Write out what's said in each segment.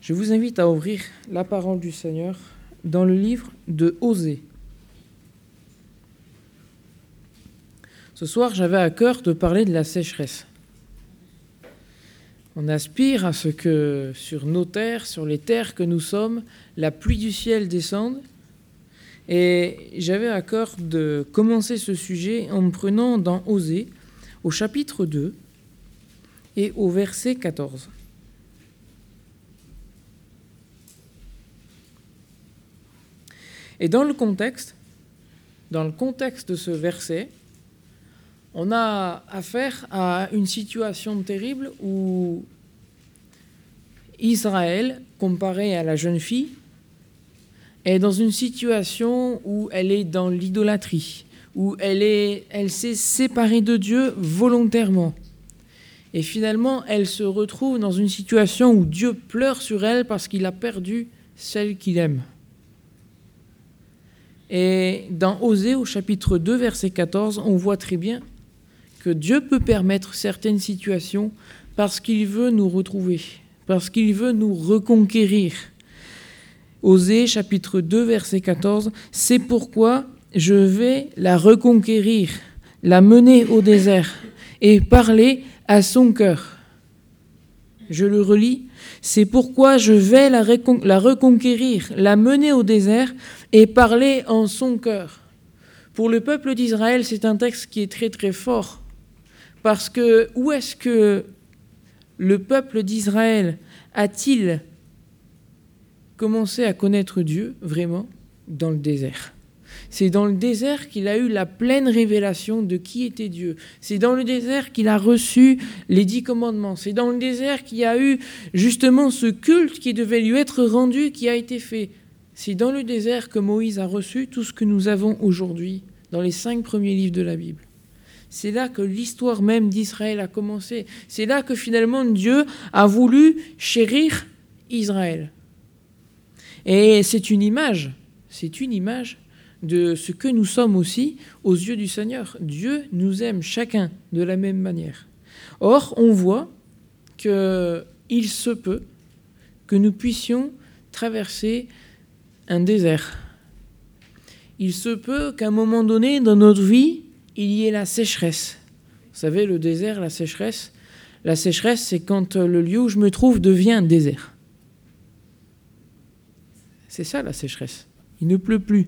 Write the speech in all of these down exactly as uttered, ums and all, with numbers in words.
Je vous invite à ouvrir la parole du Seigneur dans le livre de Osée. Ce soir, j'avais à cœur de parler de la sécheresse. On aspire à ce que sur nos terres, sur les terres que nous sommes, la pluie du ciel descende. Et j'avais à cœur de commencer ce sujet en me prenant dans Osée, au chapitre deux et au verset quatorze. Et dans le contexte, dans le contexte de ce verset, on a affaire à une situation terrible où Israël, comparé à la jeune fille, est dans une situation où elle est dans l'idolâtrie, où elle, est, elle s'est séparée de Dieu volontairement. Et finalement, elle se retrouve dans une situation où Dieu pleure sur elle parce qu'il a perdu celle qu'il aime. Et dans Osée, au chapitre deux, verset quatorze, on voit très bien que Dieu peut permettre certaines situations parce qu'il veut nous retrouver, parce qu'il veut nous reconquérir. Osée, chapitre deux, verset quatorze, « C'est pourquoi je vais la reconquérir, la mener au désert et parler à son cœur. » Je le relis. « C'est pourquoi je vais la, recon- la reconquérir, la mener au désert et parler en son cœur. » Pour le peuple d'Israël, c'est un texte qui est très très fort. Parce que où est-ce que le peuple d'Israël a-t-il commencé à connaître Dieu, vraiment? Dans le désert. C'est dans le désert qu'il a eu la pleine révélation de qui était Dieu. C'est dans le désert qu'il a reçu les dix commandements. C'est dans le désert qu'il y a eu justement ce culte qui devait lui être rendu, qui a été fait. C'est dans le désert que Moïse a reçu tout ce que nous avons aujourd'hui dans les cinq premiers livres de la Bible. C'est là que l'histoire même d'Israël a commencé. C'est là que finalement Dieu a voulu chérir Israël. Et c'est une image, c'est une image de ce que nous sommes aussi aux yeux du Seigneur. Dieu nous aime chacun de la même manière. Or, on voit qu'il se peut que nous puissions traverser un désert. Il se peut qu'à un moment donné dans notre vie, il y ait la sécheresse. Vous savez, le désert, la sécheresse, la sécheresse, c'est quand le lieu où je me trouve devient un désert. C'est ça la sécheresse. Il ne pleut plus.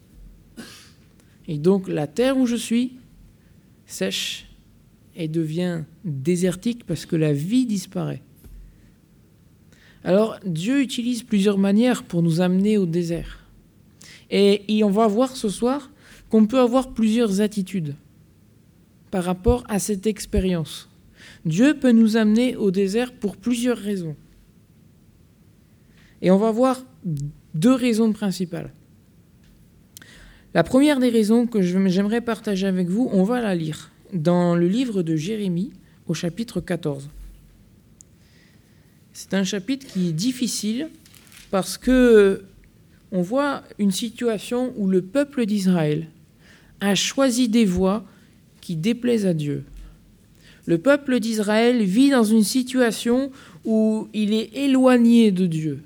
Et donc la terre où je suis sèche et devient désertique parce que la vie disparaît. Alors Dieu utilise plusieurs manières pour nous amener au désert. Et, et on va voir ce soir qu'on peut avoir plusieurs attitudes par rapport à cette expérience. Dieu peut nous amener au désert pour plusieurs raisons. Et on va voir deux raisons principales. La première des raisons que j'aimerais partager avec vous, on va la lire dans le livre de Jérémie au chapitre quatorze. C'est un chapitre qui est difficile parce que on voit une situation où le peuple d'Israël a choisi des voies qui déplaisent à Dieu. Le peuple d'Israël vit dans une situation où il est éloigné de Dieu.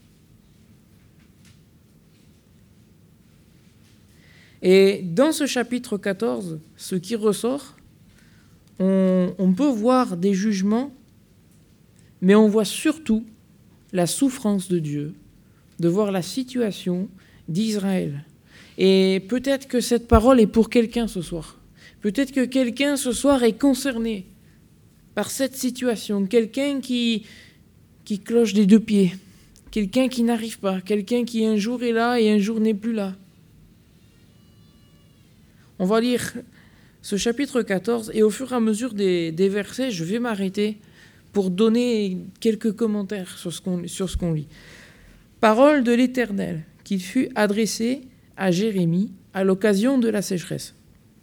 Et dans ce chapitre quatorze, ce qui ressort, on, on peut voir des jugements, mais on voit surtout la souffrance de Dieu, de voir la situation d'Israël. Et peut-être que cette parole est pour quelqu'un ce soir. Peut-être que quelqu'un ce soir est concerné par cette situation. Quelqu'un qui, qui cloche des deux pieds. Quelqu'un qui n'arrive pas. Quelqu'un qui un jour est là et un jour n'est plus là. On va lire ce chapitre quatorze et au fur et à mesure des, des versets, je vais m'arrêter pour donner quelques commentaires sur ce qu'on, sur ce qu'on lit. Parole de l'Éternel qui fut adressée à Jérémie à l'occasion de la sécheresse.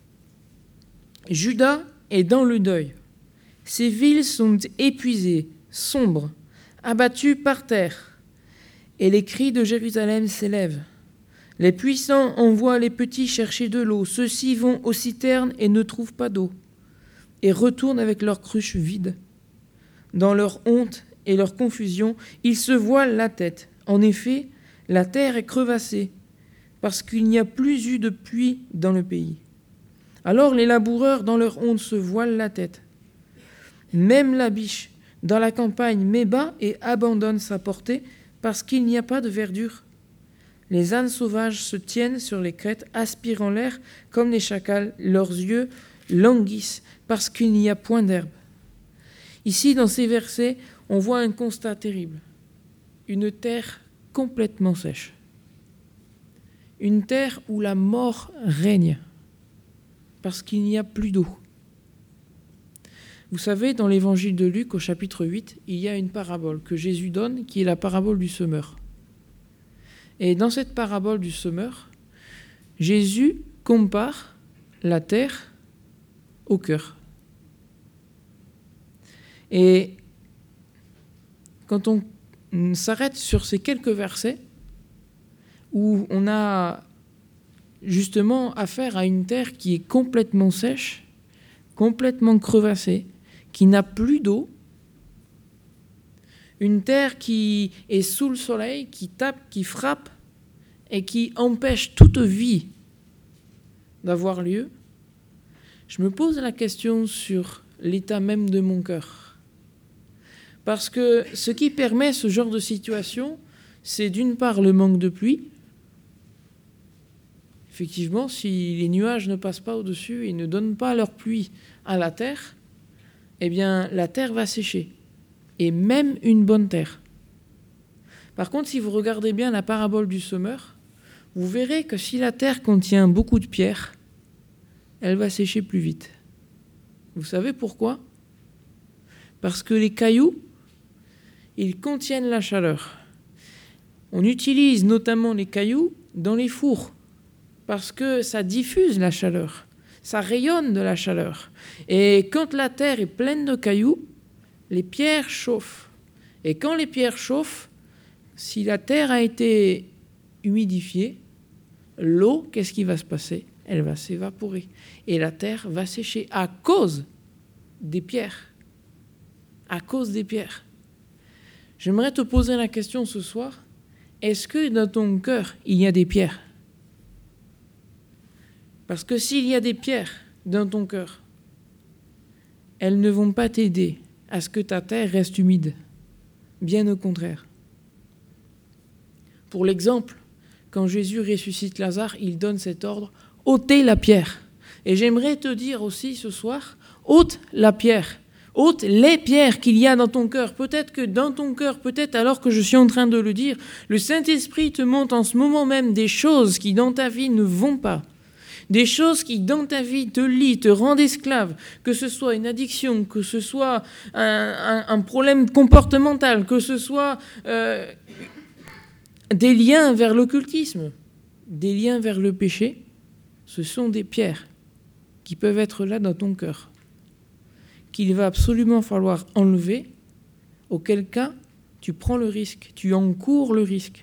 Juda est dans le deuil. Ses villes sont épuisées, sombres, abattues par terre. Et les cris de Jérusalem s'élèvent. Les puissants envoient les petits chercher de l'eau. Ceux-ci vont aux citernes et ne trouvent pas d'eau, et retournent avec leurs cruches vides. Dans leur honte et leur confusion, ils se voilent la tête. En effet, la terre est crevassée, parce qu'il n'y a plus eu de pluie dans le pays. Alors les laboureurs, dans leur honte, se voilent la tête. Même la biche, dans la campagne, met bas et abandonne sa portée, parce qu'il n'y a pas de verdure. Les ânes sauvages se tiennent sur les crêtes, aspirant l'air comme les chacals. Leurs yeux languissent, parce qu'il n'y a point d'herbe. Ici, dans ces versets, on voit un constat terrible. Une terre complètement sèche. Une terre où la mort règne, parce qu'il n'y a plus d'eau. Vous savez, dans l'évangile de Luc, au chapitre huit, il y a une parabole que Jésus donne, qui est la parabole du semeur. Et dans cette parabole du semeur, Jésus compare la terre au cœur. Et quand on s'arrête sur ces quelques versets, où on a justement affaire à une terre qui est complètement sèche, complètement crevassée, qui n'a plus d'eau, une terre qui est sous le soleil, qui tape, qui frappe et qui empêche toute vie d'avoir lieu, je me pose la question sur l'état même de mon cœur. Parce que ce qui permet ce genre de situation, c'est d'une part le manque de pluie. Effectivement, si les nuages ne passent pas au-dessus et ne donnent pas leur pluie à la terre, eh bien, la terre va sécher. Et même une bonne terre. Par contre, si vous regardez bien la parabole du semeur, vous verrez que si la terre contient beaucoup de pierres, elle va sécher plus vite. Vous savez pourquoi ? Parce que les cailloux, ils contiennent la chaleur. On utilise notamment les cailloux dans les fours, parce que ça diffuse la chaleur, ça rayonne de la chaleur. Et quand la terre est pleine de cailloux, les pierres chauffent. Et quand les pierres chauffent, si la terre a été humidifiée, l'eau, qu'est-ce qui va se passer ? Elle va s'évaporer. Et la terre va sécher à cause des pierres. À cause des pierres. J'aimerais te poser la question ce soir. Est-ce que dans ton cœur, il y a des pierres ? Parce que s'il y a des pierres dans ton cœur, elles ne vont pas t'aider à ce que ta terre reste humide. Bien au contraire. Pour l'exemple, quand Jésus ressuscite Lazare, il donne cet ordre, ôtez la pierre. Et j'aimerais te dire aussi ce soir, ôte la pierre. Ôte les pierres qu'il y a dans ton cœur. Peut-être que dans ton cœur, peut-être alors que je suis en train de le dire, le Saint-Esprit te montre en ce moment même des choses qui dans ta vie ne vont pas. Des choses qui, dans ta vie, te lient, te rendent esclave, que ce soit une addiction, que ce soit un, un, un problème comportemental, que ce soit euh, des liens vers l'occultisme, des liens vers le péché, ce sont des pierres qui peuvent être là dans ton cœur, qu'il va absolument falloir enlever, auquel cas tu prends le risque, tu encours le risque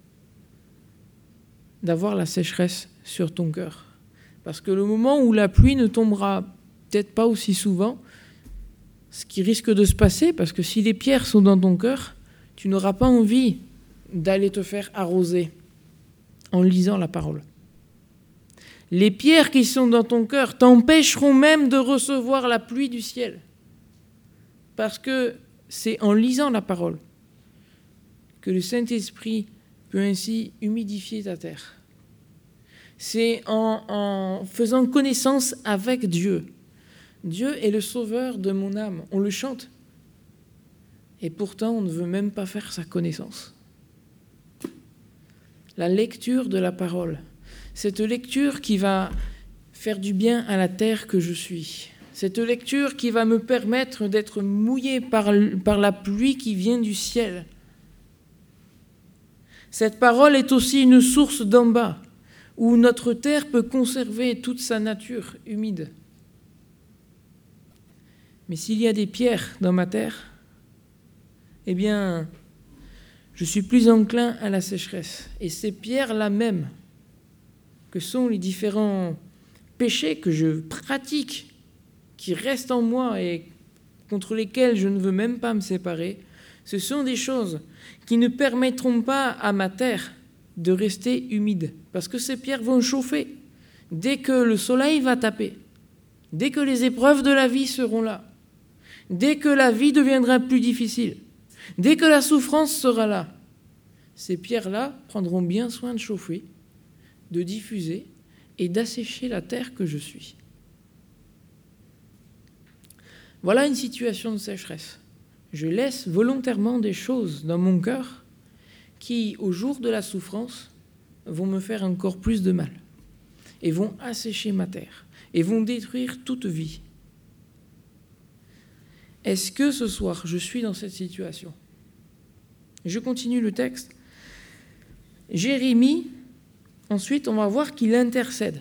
d'avoir la sécheresse sur ton cœur. Parce que le moment où la pluie ne tombera peut-être pas aussi souvent, ce qui risque de se passer, parce que si les pierres sont dans ton cœur, tu n'auras pas envie d'aller te faire arroser en lisant la parole. Les pierres qui sont dans ton cœur t'empêcheront même de recevoir la pluie du ciel. Parce que c'est en lisant la parole que le Saint-Esprit peut ainsi humidifier ta terre. C'est en, en faisant connaissance avec Dieu. Dieu est le sauveur de mon âme. On le chante. Et pourtant, on ne veut même pas faire sa connaissance. La lecture de la parole. Cette lecture qui va faire du bien à la terre que je suis. Cette lecture qui va me permettre d'être mouillé par, par la pluie qui vient du ciel. Cette parole est aussi une source d'en bas, où notre terre peut conserver toute sa nature humide. Mais s'il y a des pierres dans ma terre, eh bien, je suis plus enclin à la sécheresse. Et ces pierres-là même, que sont les différents péchés que je pratique, qui restent en moi et contre lesquels je ne veux même pas me séparer, Ce sont des choses qui ne permettront pas à ma terre de rester humide, parce que ces pierres vont chauffer dès que le soleil va taper, dès que les épreuves de la vie seront là, dès que la vie deviendra plus difficile, dès que la souffrance sera là. Ces pierres-là prendront bien soin de chauffer, de diffuser et d'assécher la terre que je suis. Voilà une situation de sécheresse. Je laisse volontairement des choses dans mon cœur qui, au jour de la souffrance, vont me faire encore plus de mal et vont assécher ma terre et vont détruire toute vie. Est-ce que ce soir, je suis dans cette situation ? Je continue le texte. Jérémie, ensuite, on va voir qu'il intercède.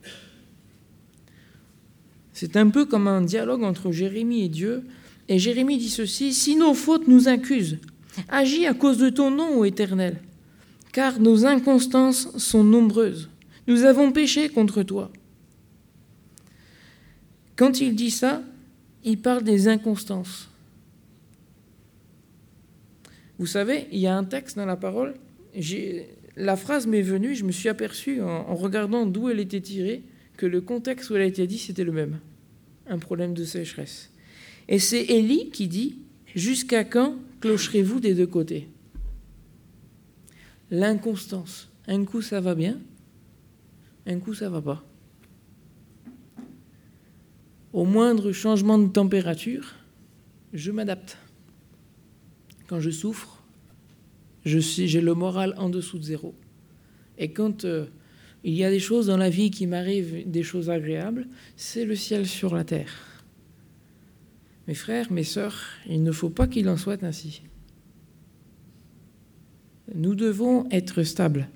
C'est un peu comme un dialogue entre Jérémie et Dieu. Et Jérémie dit ceci: « Si nos fautes nous accusent, agis à cause de ton nom, ô Éternel, car nos inconstances sont nombreuses. Nous avons péché contre toi. » Quand il dit ça, il parle des inconstances. Vous savez, il y a un texte dans la parole, j'ai, la phrase m'est venue, je me suis aperçu en, en regardant d'où elle était tirée, que le contexte où elle a été dit, c'était le même. Un problème de sécheresse. Et c'est Élie qui dit « Jusqu'à quand clocherez-vous des deux côtés ?» L'inconstance. Un coup, ça va bien, un coup, ça va pas. Au moindre changement de température, je m'adapte. Quand je souffre, je suis, j'ai le moral en dessous de zéro. Et quand euh, il y a des choses dans la vie qui m'arrivent, des choses agréables, c'est le ciel sur la terre. Mes frères, mes sœurs, il ne faut pas qu'il en soit ainsi. Nous devons être stables.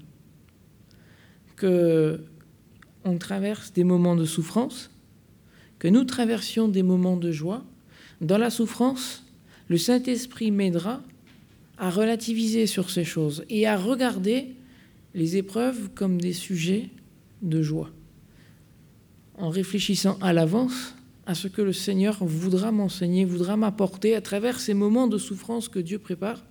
Que on traverse des moments de souffrance, que nous traversions des moments de joie. Dans la souffrance, le Saint-Esprit m'aidera à relativiser sur ces choses et à regarder les épreuves comme des sujets de joie, en réfléchissant à l'avance à ce que le Seigneur voudra m'enseigner, voudra m'apporter à travers ces moments de souffrance que Dieu prépare.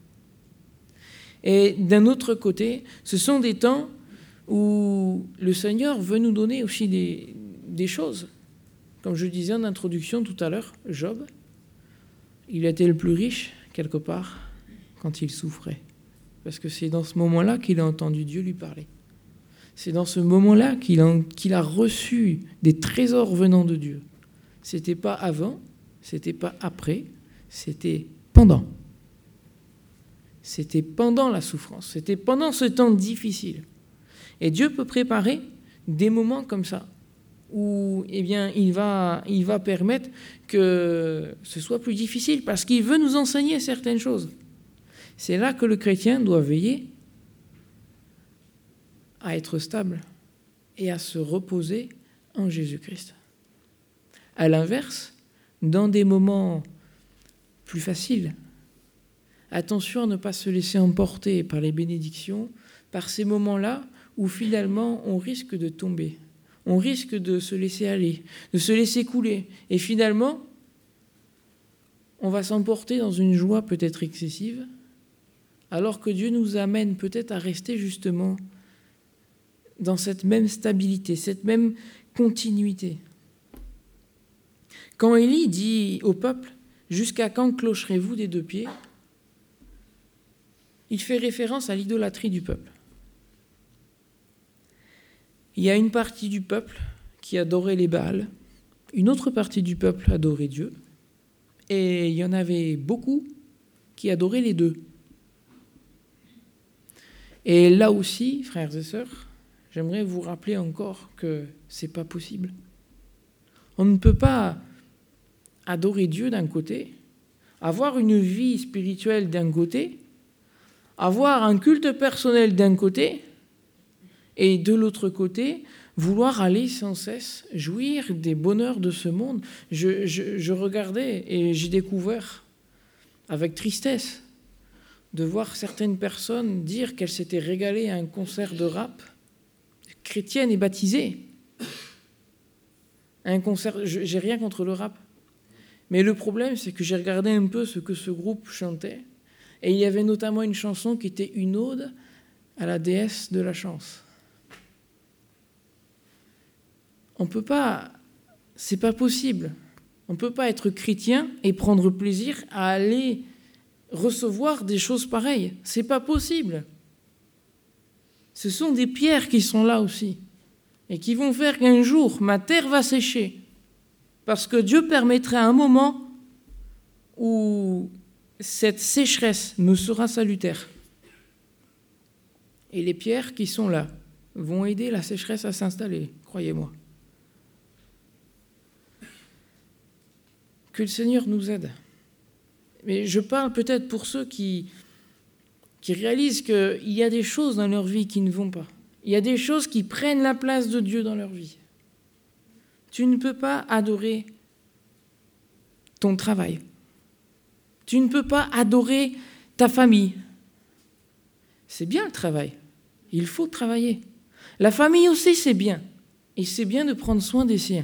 Et d'un autre côté, ce sont des temps où le Seigneur veut nous donner aussi des, des choses. Comme je disais en introduction tout à l'heure, Job, il était le plus riche, quelque part, quand il souffrait. Parce que c'est dans ce moment-là qu'il a entendu Dieu lui parler. C'est dans ce moment-là qu'il a, qu'il a reçu des trésors venant de Dieu. C'était pas avant, c'était pas après, c'était pendant. C'était pendant la souffrance, c'était pendant ce temps difficile. Et Dieu peut préparer des moments comme ça, où eh bien, il va, il va permettre que ce soit plus difficile, parce qu'il veut nous enseigner certaines choses. C'est là que le chrétien doit veiller à être stable et à se reposer en Jésus-Christ. À l'inverse, dans des moments plus faciles, attention à ne pas se laisser emporter par les bénédictions, par ces moments-là où finalement on risque de tomber, on risque de se laisser aller, de se laisser couler, et finalement on va s'emporter dans une joie peut-être excessive, alors que Dieu nous amène peut-être à rester justement dans cette même stabilité, cette même continuité. Quand Élie dit au peuple « Jusqu'à quand clocherez-vous des deux pieds ?» il fait référence à l'idolâtrie du peuple. Il y a une partie du peuple qui adorait les Baals, une autre partie du peuple adorait Dieu, et il y en avait beaucoup qui adoraient les deux. Et là aussi, frères et sœurs, j'aimerais vous rappeler encore que ce n'est pas possible. On ne peut pas adorer Dieu d'un côté, avoir une vie spirituelle d'un côté, avoir un culte personnel d'un côté, et de l'autre côté, vouloir aller sans cesse jouir des bonheurs de ce monde. Je, je, je regardais et j'ai découvert avec tristesse de voir certaines personnes dire qu'elles s'étaient régalées à un concert de rap, chrétienne et baptisée. Un concert, j'ai rien contre le rap. Mais le problème, c'est que j'ai regardé un peu ce que ce groupe chantait. Et il y avait notamment une chanson qui était une ode à la déesse de la chance. On ne peut pas, c'est pas possible. On ne peut pas être chrétien et prendre plaisir à aller recevoir des choses pareilles. C'est pas possible. Ce sont des pierres qui sont là aussi et qui vont faire qu'un jour, ma terre va sécher parce que Dieu permettrait un moment où cette sécheresse me sera salutaire. Et les pierres qui sont là vont aider la sécheresse à s'installer, croyez-moi. Que le Seigneur nous aide. Mais je parle peut-être pour ceux qui, qui réalisent qu'il y a des choses dans leur vie qui ne vont pas. Il y a des choses qui prennent la place de Dieu dans leur vie. Tu ne peux pas adorer ton travail. Tu ne peux pas adorer ta famille. C'est bien le travail. Il faut travailler. La famille aussi, c'est bien. Et c'est bien de prendre soin des siens.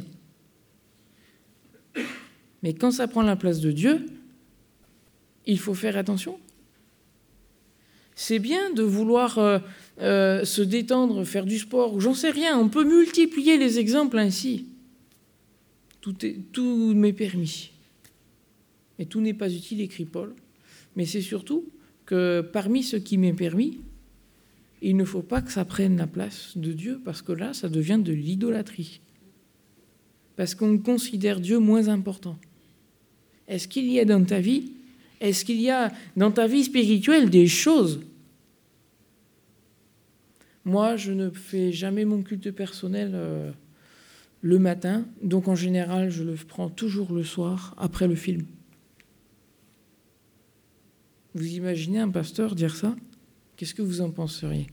Mais quand ça prend la place de Dieu, il faut faire attention. C'est bien de vouloir euh, euh, se détendre, faire du sport, ou j'en sais rien. On peut multiplier les exemples ainsi. Tout, est, tout m'est permis. Et tout n'est pas utile, écrit Paul. Mais c'est surtout que parmi ce qui m'est permis, il ne faut pas que ça prenne la place de Dieu, parce que là, ça devient de l'idolâtrie. Parce qu'on considère Dieu moins important. Est-ce qu'il y a dans ta vie, est-ce qu'il y a dans ta vie spirituelle des choses? Moi, je ne fais jamais mon culte personnel euh, le matin, donc en général, je le prends toujours le soir, après le film. Vous imaginez un pasteur dire ça? Qu'est-ce que vous en penseriez?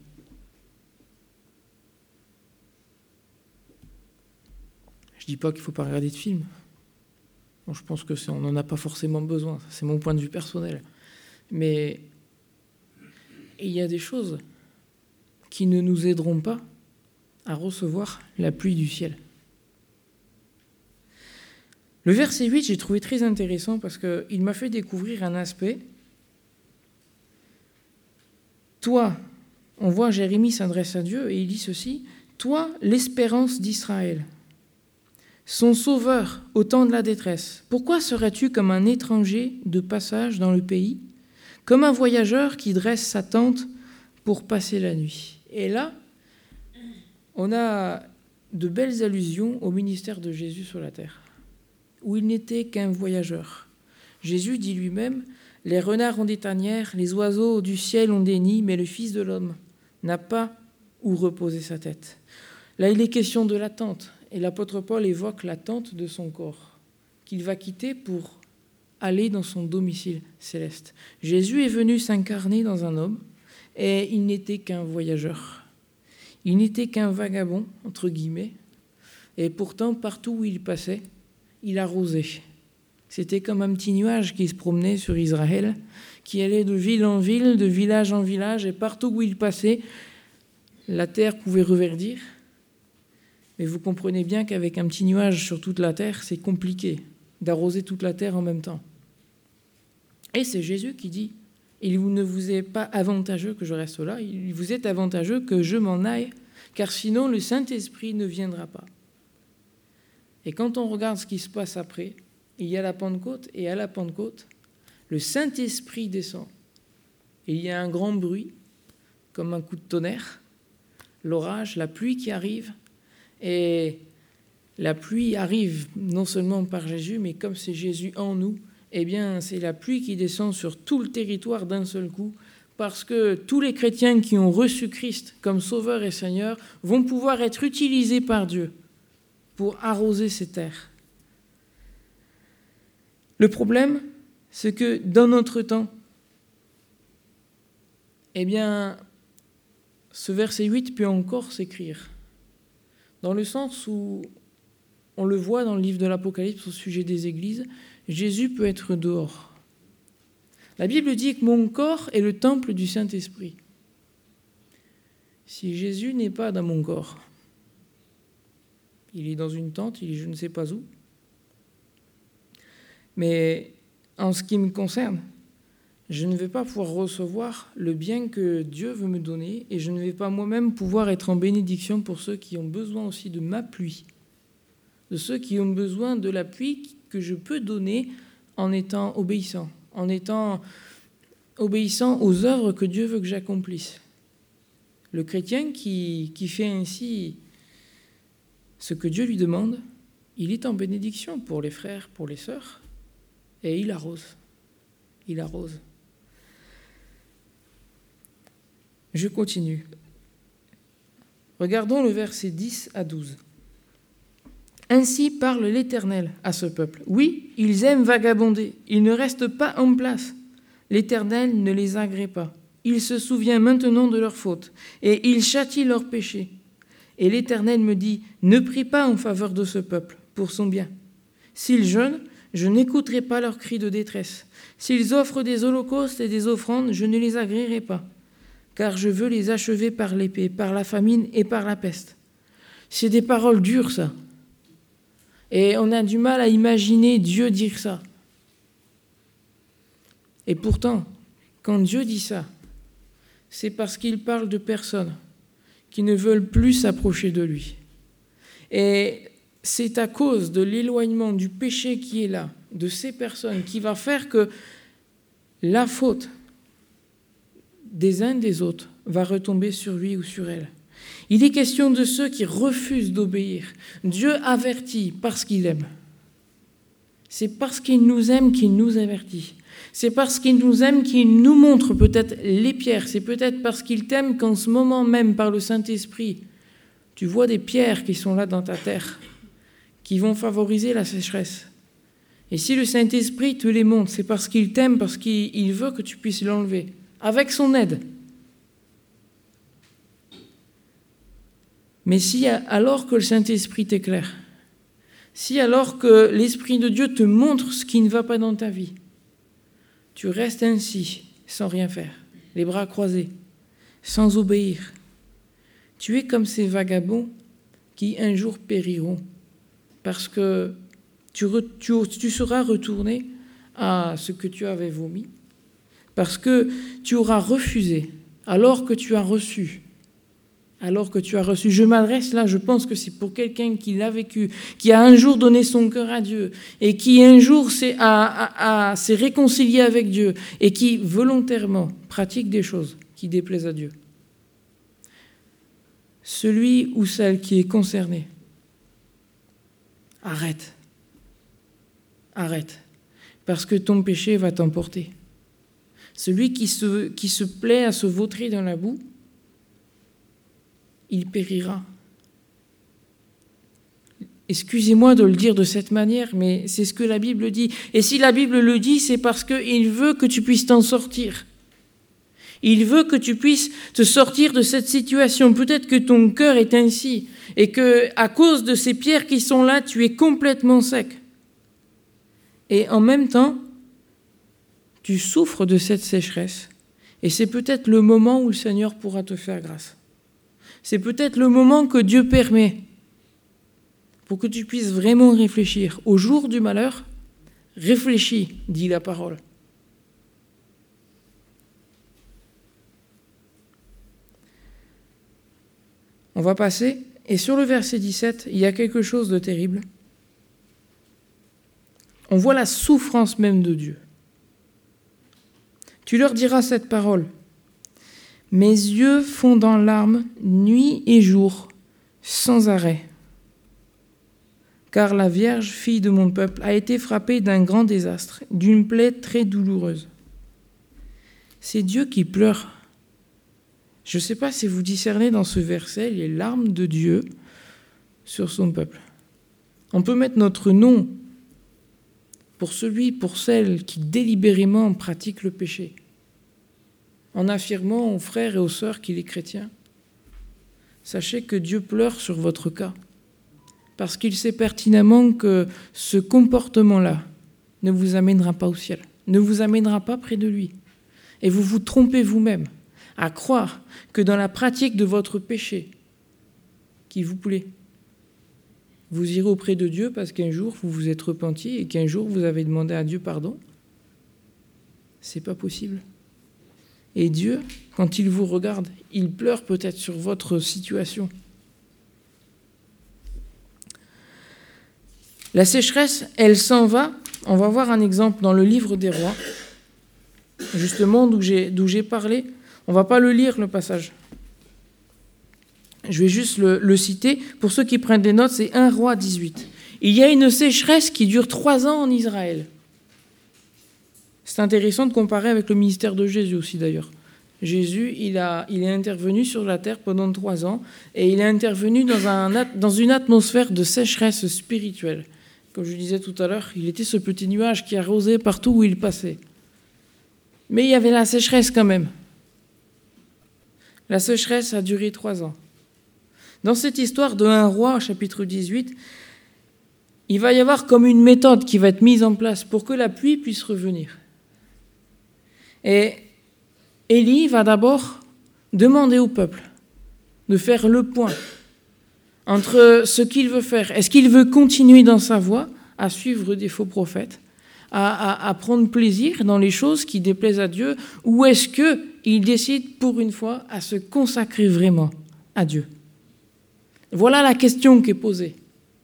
Je ne dis pas qu'il ne faut pas regarder de films. Bon, je pense qu'on n'en a pas forcément besoin. C'est mon point de vue personnel. Mais il y a des choses qui ne nous aideront pas à recevoir la pluie du ciel. Le verset huit, j'ai trouvé très intéressant parce qu'il m'a fait découvrir un aspect. Toi, on voit Jérémie s'adresse à Dieu et il dit ceci, « Toi, l'espérance d'Israël, son sauveur au temps de la détresse, pourquoi serais-tu comme un étranger de passage dans le pays, comme un voyageur qui dresse sa tente pour passer la nuit ?» Et là, on a de belles allusions au ministère de Jésus sur la terre, où il n'était qu'un voyageur. Jésus dit lui-même, « Les renards ont des tanières, les oiseaux du ciel ont des nids, mais le Fils de l'homme n'a pas où reposer sa tête. » Là, il est question de la tente, et l'apôtre Paul évoque la tente de son corps, qu'il va quitter pour aller dans son domicile céleste. Jésus est venu s'incarner dans un homme, et il n'était qu'un voyageur. Il n'était qu'un vagabond, entre guillemets, et pourtant, partout où il passait, il arrosait. C'était comme un petit nuage qui se promenait sur Israël, qui allait de ville en ville, de village en village, et partout où il passait, la terre pouvait reverdir. Mais vous comprenez bien qu'avec un petit nuage sur toute la terre, c'est compliqué d'arroser toute la terre en même temps. Et c'est Jésus qui dit, « Il ne vous est pas avantageux que je reste là, il vous est avantageux que je m'en aille, car sinon le Saint-Esprit ne viendra pas. » Et quand on regarde ce qui se passe après, il y a la Pentecôte, et à la Pentecôte, le Saint-Esprit descend. Et il y a un grand bruit, comme un coup de tonnerre, l'orage, la pluie qui arrive, et la pluie arrive non seulement par Jésus, mais comme c'est Jésus en nous, eh bien, c'est la pluie qui descend sur tout le territoire d'un seul coup, parce que tous les chrétiens qui ont reçu Christ comme Sauveur et Seigneur vont pouvoir être utilisés par Dieu pour arroser ces terres. Le problème, c'est que dans notre temps, eh bien, ce verset huit peut encore s'écrire, dans le sens où on le voit dans le livre de l'Apocalypse au sujet des églises, Jésus peut être dehors. La Bible dit que mon corps est le temple du Saint-Esprit. Si Jésus n'est pas dans mon corps, il est dans une tente, il est je ne sais pas où. Mais en ce qui me concerne, je ne vais pas pouvoir recevoir le bien que Dieu veut me donner et je ne vais pas moi-même pouvoir être en bénédiction pour ceux qui ont besoin aussi de ma pluie, de ceux qui ont besoin de la pluie que je peux donner en étant obéissant, en étant obéissant aux œuvres que Dieu veut que j'accomplisse. Le chrétien qui, qui fait ainsi ce que Dieu lui demande, il est en bénédiction pour les frères, pour les sœurs, et il arrose. Il arrose. Je continue. Regardons le verset dix à douze. Ainsi parle l'Éternel à ce peuple. Oui, ils aiment vagabonder, ils ne restent pas en place. L'Éternel ne les agrée pas. Il se souvient maintenant de leurs fautes, et il châtie leurs péchés. Et l'Éternel me dit, ne prie pas en faveur de ce peuple, pour son bien. S'ils jeûnent, je n'écouterai pas leurs cris de détresse. S'ils offrent des holocaustes et des offrandes, je ne les agréerai pas. Car je veux les achever par l'épée, par la famine et par la peste. C'est des paroles dures, ça. Et on a du mal à imaginer Dieu dire ça. Et pourtant, quand Dieu dit ça, c'est parce qu'il parle de personnes qui ne veulent plus s'approcher de lui. Et c'est à cause de l'éloignement du péché qui est là, de ces personnes, qui va faire que la faute des uns des autres va retomber sur lui ou sur elle. Il est question de ceux qui refusent d'obéir. Dieu avertit parce qu'il aime. C'est parce qu'il nous aime qu'il nous avertit. C'est parce qu'il nous aime qu'il nous montre peut-être les pierres. C'est peut-être parce qu'il t'aime qu'en ce moment même, par le Saint-Esprit, tu vois des pierres qui sont là dans ta terre, qui vont favoriser la sécheresse. Et si le Saint-Esprit te les montre, c'est parce qu'il t'aime, parce qu'il veut que tu puisses l'enlever, avec son aide. Mais si, alors que le Saint-Esprit t'éclaire, si alors que l'Esprit de Dieu te montre ce qui ne va pas dans ta vie, tu restes ainsi, sans rien faire, les bras croisés, sans obéir, tu es comme ces vagabonds qui un jour périront, parce que tu, re, tu, tu seras retourné à ce que tu avais vomi, parce que tu auras refusé, alors que tu as reçu. Alors que tu as reçu. Je m'adresse là, je pense que c'est pour quelqu'un qui l'a vécu, qui a un jour donné son cœur à Dieu, et qui un jour s'est, a, a, a, s'est réconcilié avec Dieu, et qui volontairement pratique des choses qui déplaisent à Dieu. Celui ou celle qui est concerné, arrête. Arrête. Parce que ton péché va t'emporter. Celui qui se, qui se plaît à se vautrer dans la boue, il périra. Excusez-moi de le dire de cette manière, mais c'est ce que la Bible dit. Et si la Bible le dit, c'est parce qu'il veut que tu puisses t'en sortir. Il veut que tu puisses te sortir de cette situation. Peut-être que ton cœur est ainsi, et que à cause de ces pierres qui sont là, tu es complètement sec. Et en même temps, tu souffres de cette sécheresse. Et c'est peut-être le moment où le Seigneur pourra te faire grâce. C'est peut-être le moment que Dieu permet pour que tu puisses vraiment réfléchir. Au jour du malheur, réfléchis, dit la parole. On va passer, et sur le verset dix-sept, il y a quelque chose de terrible. On voit la souffrance même de Dieu. Tu leur diras cette parole. Mes yeux fondent en larmes nuit et jour, sans arrêt. Car la Vierge, fille de mon peuple, a été frappée d'un grand désastre, d'une plaie très douloureuse. C'est Dieu qui pleure. Je ne sais pas si vous discernez dans ce verset les larmes de Dieu sur son peuple. On peut mettre notre nom pour celui, pour celle qui délibérément pratique le péché, en affirmant aux frères et aux sœurs qu'il est chrétien. Sachez que Dieu pleure sur votre cas, parce qu'il sait pertinemment que ce comportement-là ne vous amènera pas au ciel, ne vous amènera pas près de lui. Et vous vous trompez vous-même à croire que dans la pratique de votre péché qui vous plaît, vous irez auprès de Dieu parce qu'un jour vous vous êtes repenti et qu'un jour vous avez demandé à Dieu pardon. C'est pas possible. Et Dieu, quand il vous regarde, il pleure peut-être sur votre situation. La sécheresse, elle s'en va. On va voir un exemple dans le livre des Rois, justement d'où j'ai, d'où j'ai parlé. On ne va pas le lire, le passage. Je vais juste le, le citer. Pour ceux qui prennent des notes, c'est un Roi dix-huit. Il y a une sécheresse qui dure trois ans en Israël. C'est intéressant de comparer avec le ministère de Jésus aussi, d'ailleurs. Jésus, il, a, il est intervenu sur la terre pendant trois ans et il est intervenu dans, un, dans une atmosphère de sécheresse spirituelle. Comme je disais tout à l'heure, il était ce petit nuage qui arrosait partout où il passait. Mais il y avait la sécheresse quand même. La sécheresse a duré trois ans. Dans cette histoire de un Roi, chapitre dix-huit, il va y avoir comme une méthode qui va être mise en place pour que la pluie puisse revenir. Et Élie va d'abord demander au peuple de faire le point entre ce qu'il veut faire. Est-ce qu'il veut continuer dans sa voie, à suivre des faux prophètes, à, à, à prendre plaisir dans les choses qui déplaisent à Dieu, ou est-ce qu'il décide pour une fois à se consacrer vraiment à Dieu? Voilà la question qui est posée.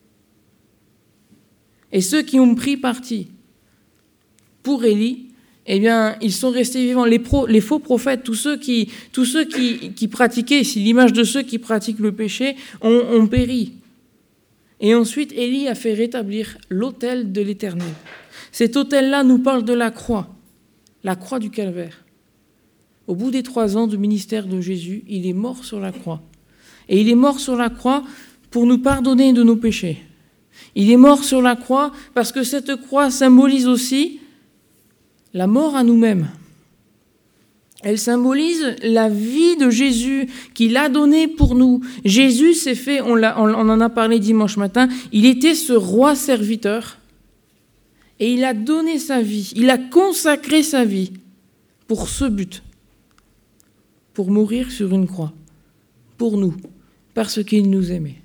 Et ceux qui ont pris parti pour Élie, eh bien, ils sont restés vivants. Les, pro, les faux prophètes, tous ceux, qui, tous ceux qui, qui pratiquaient, si l'image de ceux qui pratiquent le péché, ont, ont péri. Et ensuite, Élie a fait rétablir l'autel de l'Éternel. Cet autel-là nous parle de la croix, la croix du calvaire. Au bout des trois ans de ministère de Jésus, il est mort sur la croix. Et il est mort sur la croix pour nous pardonner de nos péchés. Il est mort sur la croix parce que cette croix symbolise aussi la mort à nous-mêmes. Elle symbolise la vie de Jésus qu'il a donnée pour nous. Jésus s'est fait, on, l'a, on en a parlé dimanche matin, il était ce roi serviteur et il a donné sa vie, il a consacré sa vie pour ce but, pour mourir sur une croix, pour nous, parce qu'il nous aimait.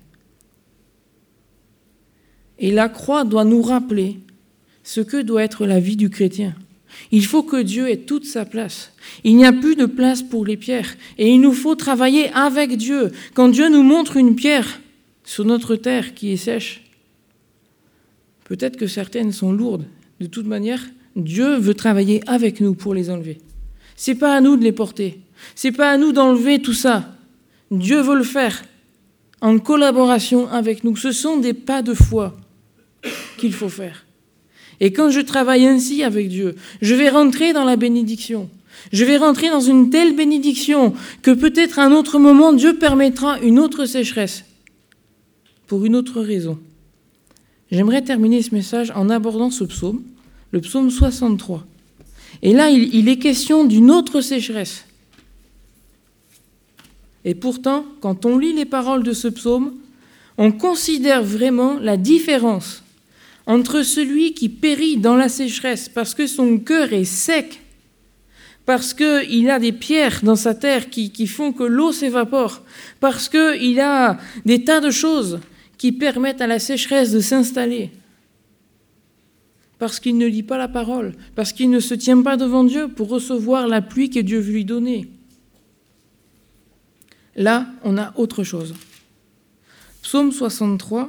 Et la croix doit nous rappeler ce que doit être la vie du chrétien. Il faut que Dieu ait toute sa place. Il n'y a plus de place pour les pierres. Et il nous faut travailler avec Dieu. Quand Dieu nous montre une pierre sur notre terre qui est sèche, peut-être que certaines sont lourdes. De toute manière, Dieu veut travailler avec nous pour les enlever. Ce n'est pas à nous de les porter. Ce n'est pas à nous d'enlever tout ça. Dieu veut le faire en collaboration avec nous. Ce sont des pas de foi qu'il faut faire. Et quand je travaille ainsi avec Dieu, je vais rentrer dans la bénédiction. Je vais rentrer dans une telle bénédiction que peut-être à un autre moment, Dieu permettra une autre sécheresse pour une autre raison. J'aimerais terminer ce message en abordant ce psaume, le psaume soixante-trois. Et là, il, il est question d'une autre sécheresse. Et pourtant, quand on lit les paroles de ce psaume, on considère vraiment la différence entre celui qui périt dans la sécheresse parce que son cœur est sec, parce qu'il a des pierres dans sa terre qui, qui font que l'eau s'évapore, parce qu'il a des tas de choses qui permettent à la sécheresse de s'installer, parce qu'il ne lit pas la parole, parce qu'il ne se tient pas devant Dieu pour recevoir la pluie que Dieu veut lui donner. Là, on a autre chose. Psaume soixante-trois.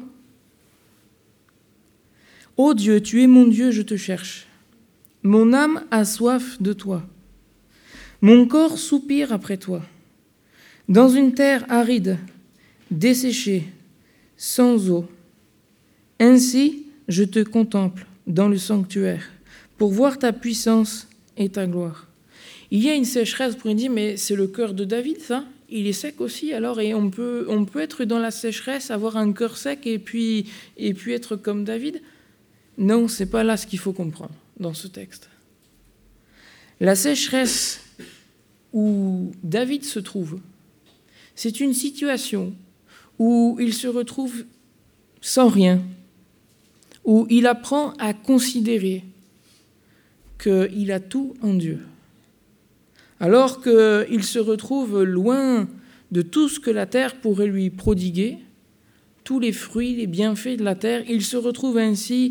Ô Dieu, tu es mon Dieu, je te cherche. Mon âme a soif de toi. Mon corps soupire après toi. Dans une terre aride, desséchée, sans eau. Ainsi, je te contemple dans le sanctuaire pour voir ta puissance et ta gloire. Il y a une sécheresse, vous pourriez dire, mais c'est le cœur de David, ça? Il est sec aussi, alors, et on peut, on peut être dans la sécheresse, avoir un cœur sec et puis, et puis être comme David? Non, ce n'est pas là ce qu'il faut comprendre dans ce texte. La sécheresse où David se trouve, c'est une situation où il se retrouve sans rien, où il apprend à considérer qu'il a tout en Dieu. Alors qu'il se retrouve loin de tout ce que la terre pourrait lui prodiguer, tous les fruits, les bienfaits de la terre, il se retrouve ainsi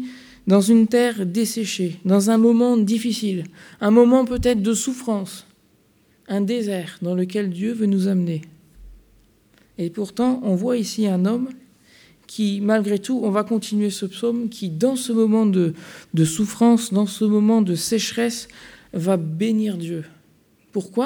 dans une terre desséchée, dans un moment difficile, un moment peut-être de souffrance, un désert dans lequel Dieu veut nous amener. Et pourtant, on voit ici un homme qui, malgré tout, on va continuer ce psaume, qui, dans ce moment de, de souffrance, dans ce moment de sécheresse, va bénir Dieu. Pourquoi ?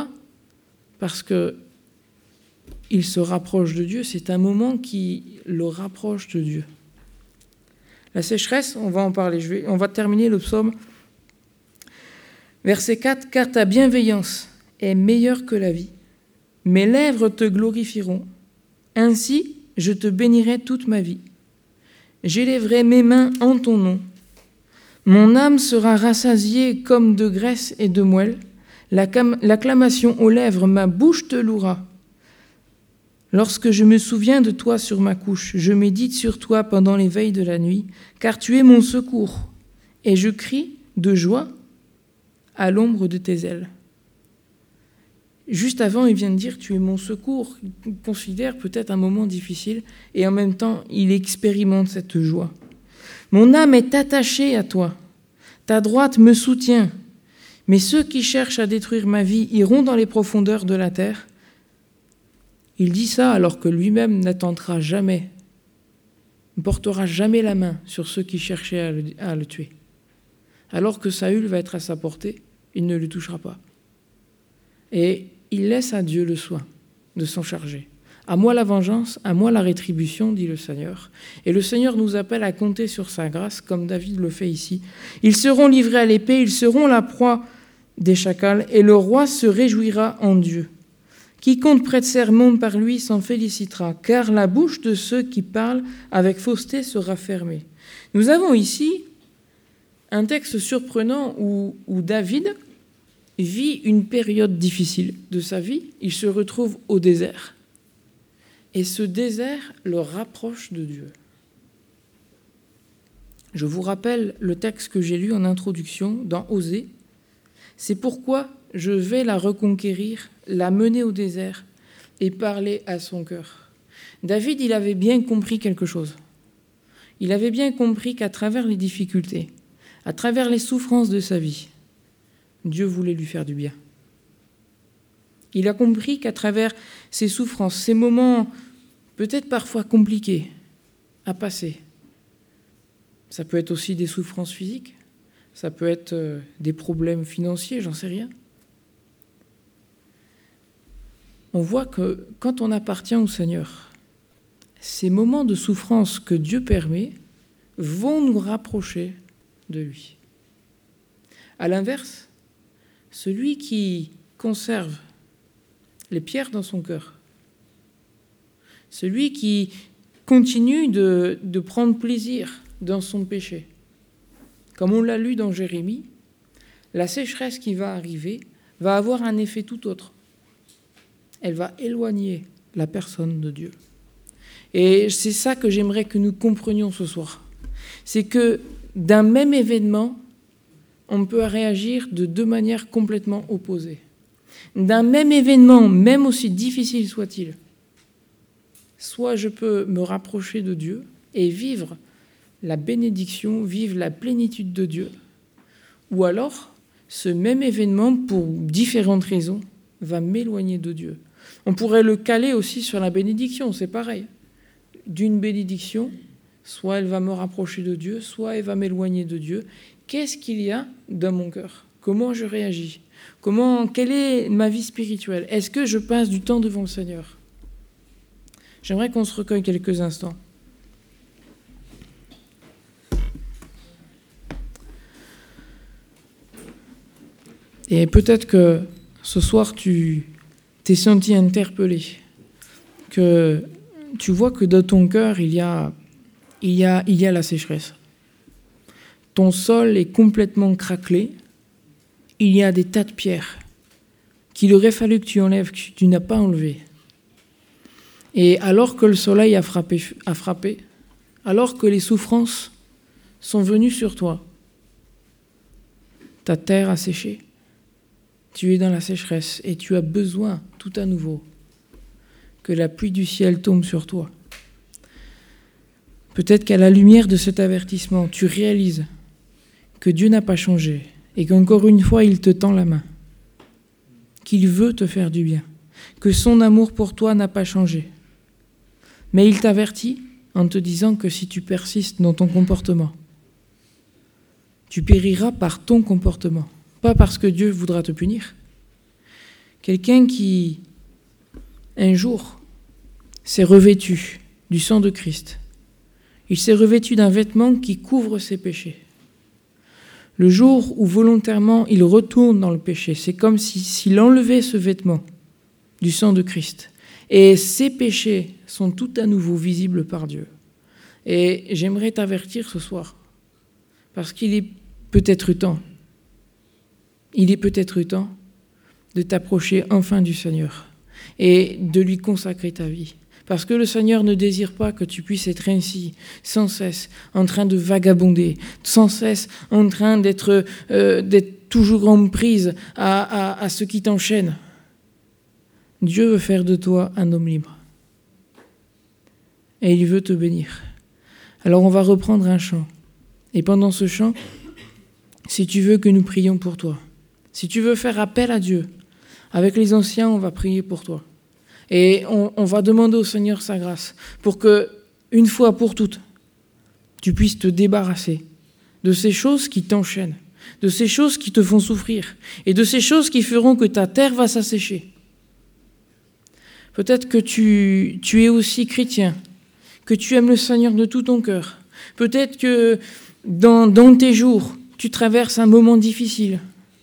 Parce que il se rapproche de Dieu, c'est un moment qui le rapproche de Dieu. La sécheresse, on va en parler, je vais, on va terminer le psaume. Verset quatre, « Car ta bienveillance est meilleure que la vie, mes lèvres te glorifieront, ainsi je te bénirai toute ma vie. J'élèverai mes mains en ton nom. Mon âme sera rassasiée comme de graisse et de moelle, l'acclamation aux lèvres, ma bouche te louera. Lorsque je me souviens de toi sur ma couche, je médite sur toi pendant les veilles de la nuit, car tu es mon secours, et je crie de joie à l'ombre de tes ailes. » Juste avant, il vient de dire « tu es mon secours ». Il considère peut-être un moment difficile, et en même temps, il expérimente cette joie. « Mon âme est attachée à toi, ta droite me soutient, mais ceux qui cherchent à détruire ma vie iront dans les profondeurs de la terre. » Il dit ça alors que lui-même n'attentera jamais, ne portera jamais la main sur ceux qui cherchaient à le, à le tuer. Alors que Saül va être à sa portée, il ne le touchera pas. Et il laisse à Dieu le soin de s'en charger. « À moi la vengeance, à moi la rétribution, dit le Seigneur. » Et le Seigneur nous appelle à compter sur sa grâce, comme David le fait ici. « Ils seront livrés à l'épée, ils seront la proie des chacals, et le roi se réjouira en Dieu. Quiconque prête serment par lui s'en félicitera, car la bouche de ceux qui parlent avec fausseté sera fermée. » Nous avons ici un texte surprenant où, où David vit une période difficile de sa vie. Il se retrouve au désert. Et ce désert le rapproche de Dieu. Je vous rappelle le texte que j'ai lu en introduction dans Osée. C'est pourquoi je vais la reconquérir, la mener au désert et parler à son cœur. David, il avait bien compris quelque chose. Il avait bien compris qu'à travers les difficultés, à travers les souffrances de sa vie, Dieu voulait lui faire du bien. Il a compris qu'à travers ces souffrances, ces moments peut-être parfois compliqués à passer, ça peut être aussi des souffrances physiques, ça peut être des problèmes financiers, j'en sais rien. On voit que quand on appartient au Seigneur, ces moments de souffrance que Dieu permet vont nous rapprocher de lui. À l'inverse, celui qui conserve les pierres dans son cœur, celui qui continue de, de prendre plaisir dans son péché, comme on l'a lu dans Jérémie, la sécheresse qui va arriver va avoir un effet tout autre. Elle va éloigner la personne de Dieu. Et c'est ça que j'aimerais que nous comprenions ce soir. C'est que d'un même événement, on peut réagir de deux manières complètement opposées. D'un même événement, même aussi difficile soit-il, soit je peux me rapprocher de Dieu et vivre la bénédiction, vivre la plénitude de Dieu, ou alors ce même événement, pour différentes raisons, va m'éloigner de Dieu. On pourrait le caler aussi sur la bénédiction, c'est pareil. D'une bénédiction, soit elle va me rapprocher de Dieu, soit elle va m'éloigner de Dieu. Qu'est-ce qu'il y a dans mon cœur ? Comment je réagis ? Comment, quelle est ma vie spirituelle ? Est-ce que je passe du temps devant le Seigneur ? J'aimerais qu'on se recueille quelques instants. Et peut-être que ce soir, tu t'es senti interpellé, que tu vois que dans ton cœur, il y a, il y a, il y a la sécheresse. Ton sol est complètement craquelé. Il y a des tas de pierres qu'il aurait fallu que tu enlèves, que tu n'as pas enlevées. Et alors que le soleil a frappé, a frappé, alors que les souffrances sont venues sur toi, ta terre a séché. Tu es dans la sécheresse et tu as besoin, tout à nouveau, que la pluie du ciel tombe sur toi. Peut-être qu'à la lumière de cet avertissement, tu réalises que Dieu n'a pas changé et qu'encore une fois, il te tend la main, qu'il veut te faire du bien, que son amour pour toi n'a pas changé. Mais il t'avertit en te disant que si tu persistes dans ton comportement, tu périras par ton comportement, pas parce que Dieu voudra te punir. Quelqu'un qui, un jour, s'est revêtu du sang de Christ, il s'est revêtu d'un vêtement qui couvre ses péchés. Le jour où volontairement il retourne dans le péché, c'est comme si, s'il enlevait ce vêtement du sang de Christ. Et ses péchés sont tout à nouveau visibles par Dieu. Et j'aimerais t'avertir ce soir, parce qu'il est peut-être temps, il est peut-être temps de t'approcher enfin du Seigneur et de lui consacrer ta vie. Parce que le Seigneur ne désire pas que tu puisses être ainsi, sans cesse, en train de vagabonder, sans cesse en train d'être, euh, d'être toujours en prise à, à, à ce qui t'enchaîne. Dieu veut faire de toi un homme libre. Et il veut te bénir. Alors on va reprendre un chant. Et pendant ce chant, si tu veux que nous prions pour toi, si tu veux faire appel à Dieu, avec les anciens, on va prier pour toi. Et on, on va demander au Seigneur sa grâce pour que, une fois pour toutes, tu puisses te débarrasser de ces choses qui t'enchaînent, de ces choses qui te font souffrir et de ces choses qui feront que ta terre va s'assécher. Peut-être que tu, tu es aussi chrétien, que tu aimes le Seigneur de tout ton cœur. Peut-être que dans, dans tes jours, tu traverses un moment difficile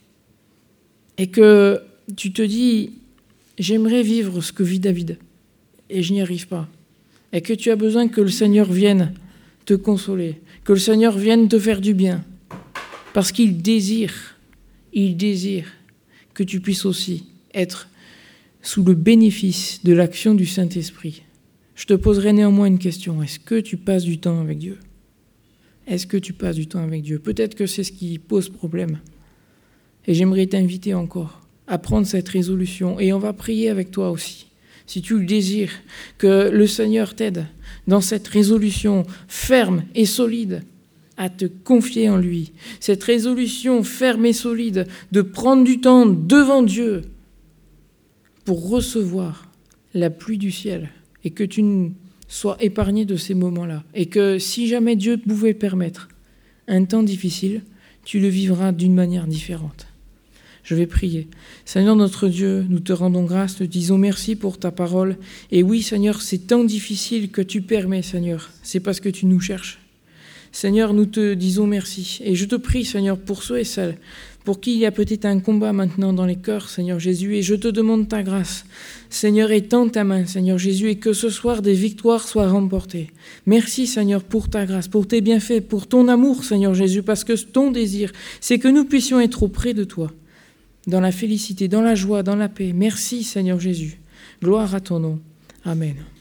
et que tu te dis « j'aimerais vivre ce que vit David et je n'y arrive pas » et que tu as besoin que le Seigneur vienne te consoler, que le Seigneur vienne te faire du bien parce qu'il désire, il désire que tu puisses aussi être sous le bénéfice de l'action du Saint-Esprit. Je te poserai néanmoins une question. Est-ce que tu passes du temps avec Dieu ? Est-ce que tu passes du temps avec Dieu ? Peut-être que c'est ce qui pose problème. Et j'aimerais t'inviter encore à prendre cette résolution. Et on va prier avec toi aussi. Si tu le désires, que le Seigneur t'aide dans cette résolution ferme et solide à te confier en lui. Cette résolution ferme et solide de prendre du temps devant Dieu pour recevoir la pluie du ciel et que tu sois épargné de ces moments-là. Et que si jamais Dieu pouvait permettre un temps difficile, tu le vivras d'une manière différente. Je vais prier. Seigneur notre Dieu, nous te rendons grâce, te disons merci pour ta parole. Et oui, Seigneur, ces temps difficiles que tu permets, Seigneur, c'est parce que tu nous cherches. Seigneur, nous te disons merci. Et je te prie, Seigneur, pour ceux et celles pour qui il y a peut-être un combat maintenant dans les cœurs, Seigneur Jésus, et je te demande ta grâce. Seigneur, étends ta main, Seigneur Jésus, et que ce soir des victoires soient remportées. Merci, Seigneur, pour ta grâce, pour tes bienfaits, pour ton amour, Seigneur Jésus, parce que ton désir, c'est que nous puissions être auprès de toi, dans la félicité, dans la joie, dans la paix. Merci, Seigneur Jésus. Gloire à ton nom. Amen.